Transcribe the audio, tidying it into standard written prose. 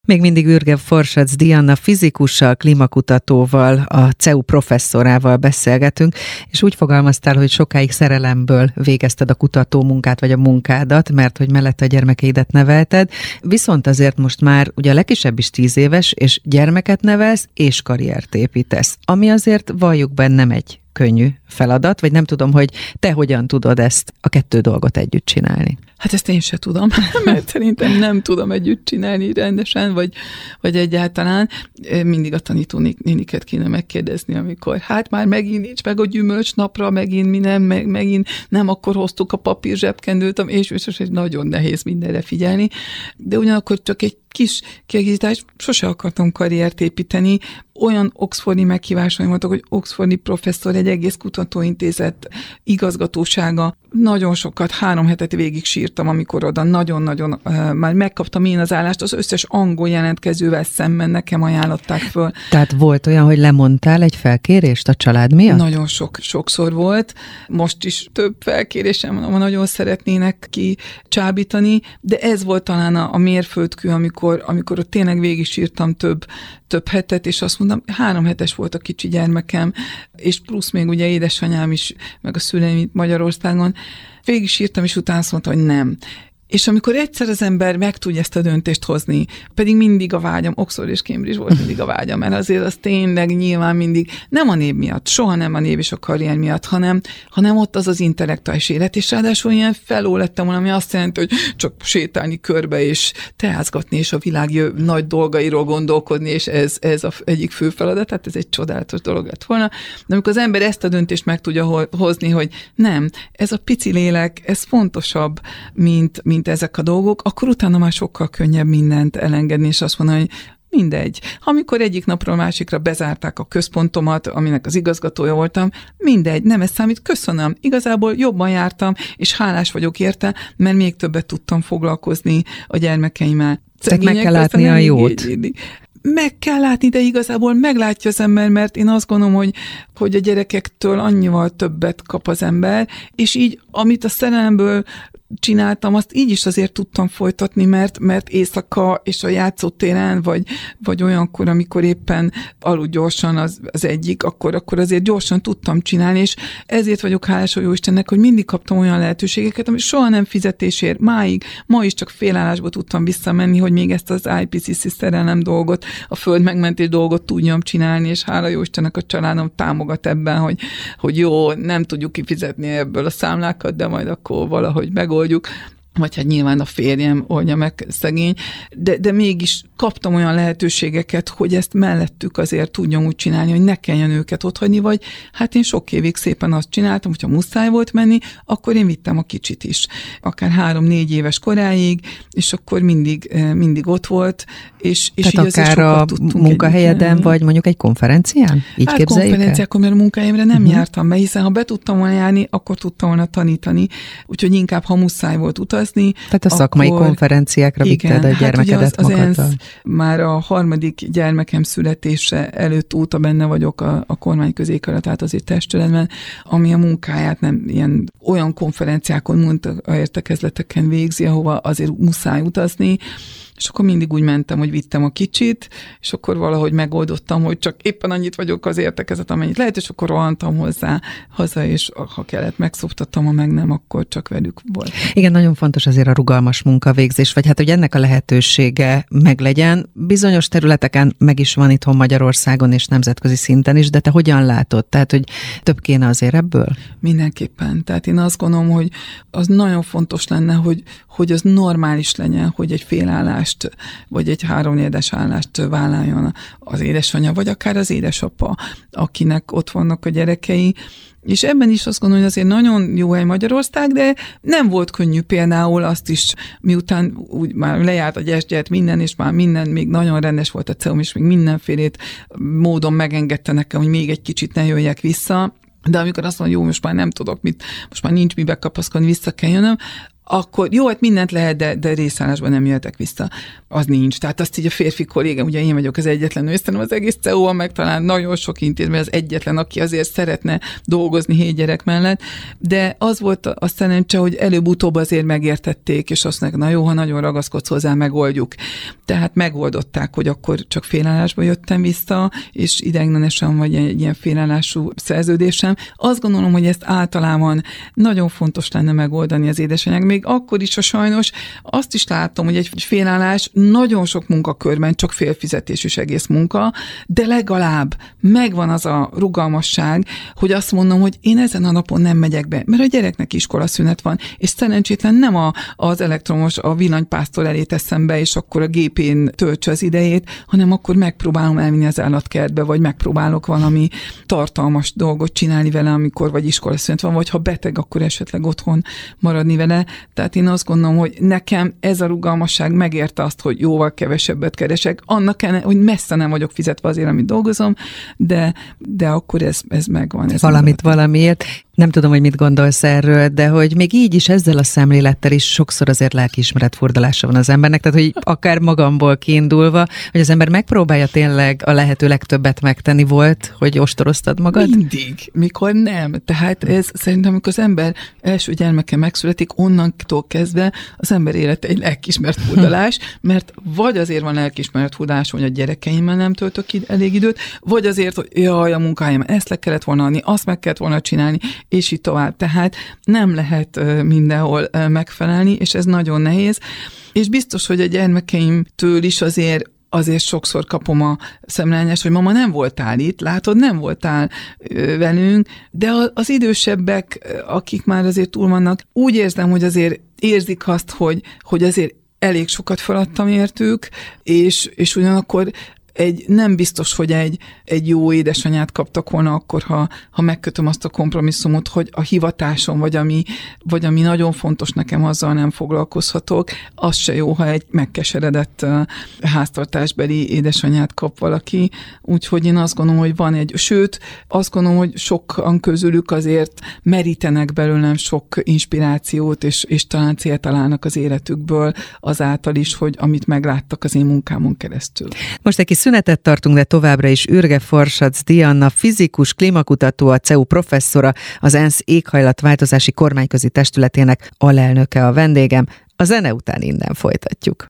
Még mindig Ürge Forsac Diana fizikussal, klímakutatóval, a CEU professzorával beszélgetünk, és úgy fogalmaztál, hogy sokáig szerelemből végezted a kutatómunkát, vagy a munkádat, mert hogy mellette a gyermekeidet nevelted, viszont azért most már ugye a legkisebb is 10 éves, és gyermeket nevelsz, és karriert építesz, ami azért valljuk be nem egy könnyű feladat, vagy nem tudom, hogy te hogyan tudod ezt a 2 dolgot együtt csinálni. Hát ezt én se tudom, mert szerintem nem tudom együtt csinálni rendesen, vagy egyáltalán. Mindig a tanítónéniket kéne megkérdezni, amikor hát már megint nincs meg a gyümölcsnapra, megint nem, akkor hoztuk a papír zsebkendőt, és nagyon nehéz mindenre figyelni. De ugyanakkor csak egy kis kiegészítés, sose akartam karriert építeni. Olyan oxfordi meghívásaim voltak, hogy oxfordi professzor, egy egész kutatóintézet igazgatósága. Nagyon sokat, 3 hetet végig sírtam, amikor oda nagyon-nagyon már megkaptam én az állást, az összes angol jelentkezővel szemben nekem ajánlották föl. Tehát volt olyan, hogy lemondtál egy felkérést a család miatt? Nagyon sokszor volt. Most is több felkérésem van, nagyon szeretnének kicsábítani, de ez volt talán a mérföldkő, amikor ott tényleg végig sírtam több hetet, és azt mondom, 3 hetes volt a kicsi gyermekem, és plusz még ugye édesanyám is, meg a szüleim itt Magyarországon. Végig sírtam, és utána azt mondta, hogy nem. És amikor egyszer az ember meg tudja ezt a döntést hozni, pedig mindig a vágyam, Oxford és Cambridge volt mindig a vágyam, mert azért az tényleg nyilván mindig nem a név miatt, soha nem a név és a karrier miatt, hanem ott az intellektuális élet, és ráadásul ilyen feló lettem volna, ami azt jelenti, hogy csak sétálni körbe, és teázgatni, és a világ nagy dolgairól gondolkodni, és ez az egyik fő feladat, tehát ez egy csodálatos dolog lett volna. De amikor az ember ezt a döntést meg tudja hozni, hogy nem, ez a pici lélek, ez fontosabb, mint ezek a dolgok, akkor utána már sokkal könnyebb mindent elengedni, és azt mondani, hogy mindegy. Amikor egyik napról másikra bezárták a központomat, aminek az igazgatója voltam, mindegy, nem ez számít, köszönöm. Igazából jobban jártam, és hálás vagyok érte, mert még többet tudtam foglalkozni a gyermekeimmel. Tehát meg kell látni a jót. Meg kell látni, de igazából meglátja az ember, mert én azt gondolom, hogy a gyerekektől annyival többet kap az ember, és így, amit a szerelemből csináltam, azt így is azért tudtam folytatni, mert éjszaka és a játszótéren, vagy olyankor, amikor éppen aludt gyorsan az egyik, akkor azért gyorsan tudtam csinálni, és ezért vagyok hálás a Jóistennek, hogy mindig kaptam olyan lehetőségeket, ami soha nem fizetésért, ma is csak félállásba tudtam visszamenni, hogy még ezt az IPCC szerelem dolgot, a földmegmentés dolgot tudjam csinálni, és hála Jóistennek a családom támogat ebben, hogy jó, nem tudjuk kifizetni ebből a számlákat, de majd akkor valahogy megoldjuk, vagy hát nyilván a férjem oldja meg szegény, de mégis kaptam olyan lehetőségeket, hogy ezt mellettük azért tudjam úgy csinálni, hogy ne kelljen őket otthagyni, vagy hát én sok évig szépen azt csináltam, hogyha muszáj volt menni, akkor én vittem a kicsit is. Akár 3-4 éves koráig, és akkor mindig ott volt, és tehát így akár a munkahelyeden, vagy mondjuk egy konferencián? Így képzeljük el? Konferenciákon, mert a munkahelyemre nem jártam be, hiszen ha be tudtam volna járni, akkor tudtam volna tanítani. Úgyhogy inkább, ha muszáj volt utazni. Tehát a szakmai konferenciákra vitted a gyermekedet hát magadtal. Már a 3. gyermekem születése előtt óta benne vagyok a kormányközék alatt, tehát azért testületben, ami a munkáját nem ilyen olyan konferenciákon, értekezleteken végzi, ahova azért muszáj utazni, és akkor mindig úgy mentem, hogy vittem a kicsit, és akkor valahogy megoldottam, hogy csak éppen annyit vagyok az értekezet, amennyit lehet, és akkor rohantam haza, és ha kellett, megszoptattam, ha meg nem, akkor csak velük volt. Igen, nagyon fontos azért a rugalmas munkavégzés, vagy hát, hogy ennek a lehetősége meglegyen. Bizonyos területeken meg is van itthon Magyarországon és nemzetközi szinten is, de te hogyan látod? Tehát, hogy több kéne azért ebből? Mindenképpen. Tehát én azt gondolom, hogy az nagyon fontos lenne, hogy az normális legyen, hogy egy félállást, vagy egy 3-4-es állást vállaljon az édesanyja, vagy akár az édesapa, akinek ott vannak a gyerekei. És ebben is azt gondolom, hogy azért nagyon jó hely Magyarország, de nem volt könnyű például azt is, miután úgy már lejárt a gyesgyert minden, és már minden, még nagyon rendes volt a CEUM, és még mindenfélét módon megengedte nekem, hogy még egy kicsit ne jöjjek vissza. De amikor azt mondom, jó, most már nem tudok most már nincs mibe kapaszkodni, vissza kell jönnöm, akkor jó, hát mindent lehet, de részállásban nem jöhetek vissza. Az nincs. Tehát azt így a férfi kollégám, ugye én vagyok az egyetlen nő, szerintem az egész CEU-ban meg talán nagyon sok intézmény az egyetlen, aki azért szeretne dolgozni 7 gyerek mellett, de az volt a szerencse, hogy előbb-utóbb azért megértették, és azt mondják, na jó, ha nagyon ragaszkodsz hozzá, megoldjuk. Tehát megoldották, hogy akkor csak félállásba jöttem vissza, és ideiglenesen vagy egy ilyen félállású szerződésem. Azt gondolom, hogy ezt általában nagyon fontos lenne megoldani az édesanyák. Még akkor is, ha sajnos azt is látom, hogy egy félállás nagyon sok munkakörben csak félfizetés és egész munka, de legalább megvan az a rugalmasság, hogy azt mondom, hogy én ezen a napon nem megyek be, mert a gyereknek iskolaszünet van, és szerencsétlen nem az elektromos, a villanypásztor elé teszem be, és akkor a gépén töltse az idejét, hanem akkor megpróbálom elvinni az állatkertbe, vagy megpróbálok valami tartalmas dolgot csinálni vele, amikor vagy iskolaszünet van, vagy ha beteg, akkor esetleg otthon maradni vele. Tehát én azt gondolom, hogy nekem ez a rugalmasság megérte azt, hogy jóval kevesebbet keresek, annak ellen, hogy messze nem vagyok fizetve azért, amit dolgozom, de akkor ez megvan. Ez valamit valamiért. Nem tudom, hogy mit gondolsz erről, de hogy még így is ezzel a szemlélettel is sokszor azért lelkiismeret furdalása van az embernek, tehát hogy akár magamból kiindulva, hogy az ember megpróbálja tényleg a lehető legtöbbet megtenni. Volt, hogy ostoroztad magad? Mindig, mikor nem. Tehát ez szerintem, amikor az ember első gyermeke megszületik, onnantól kezdve az ember élete egy lelkiismeret furdalás, mert vagy azért van lelkiismeret furdalás, hogy a gyerekeimmel nem töltök elég időt, vagy azért, hogy jaj, a munkájában ezt le kellett volna adni, azt meg kellett volna csinálni, és így tovább. Tehát nem lehet mindenhol megfelelni, és ez nagyon nehéz. És biztos, hogy a gyermekeimtől is azért sokszor kapom a szemrehányást, hogy mama, nem voltál itt, látod, nem voltál velünk, de az idősebbek, akik már azért túl vannak, úgy érzem, hogy azért érzik azt, hogy azért elég sokat feladtam értük, és ugyanakkor nem biztos, hogy egy jó édesanyát kaptak volna akkor, ha megkötöm azt a kompromisszumot, hogy a hivatásom, vagy ami nagyon fontos nekem, azzal nem foglalkozhatok. Az se jó, ha egy megkeseredett háztartásbeli édesanyát kap valaki. Úgyhogy én azt gondolom, hogy sőt, azt gondolom, hogy sokan közülük azért merítenek belőlem sok inspirációt, és talán célt találnak az életükből azáltal is, hogy amit megláttak az én munkámon keresztül. Most egy kis szünetet tartunk, de továbbra is Ürge Forsac Dianna, fizikus, klímakutató, a CEU professzora, az ENSZ éghajlatváltozási kormányközi testületének alelnöke a vendégem. A zene után innen folytatjuk.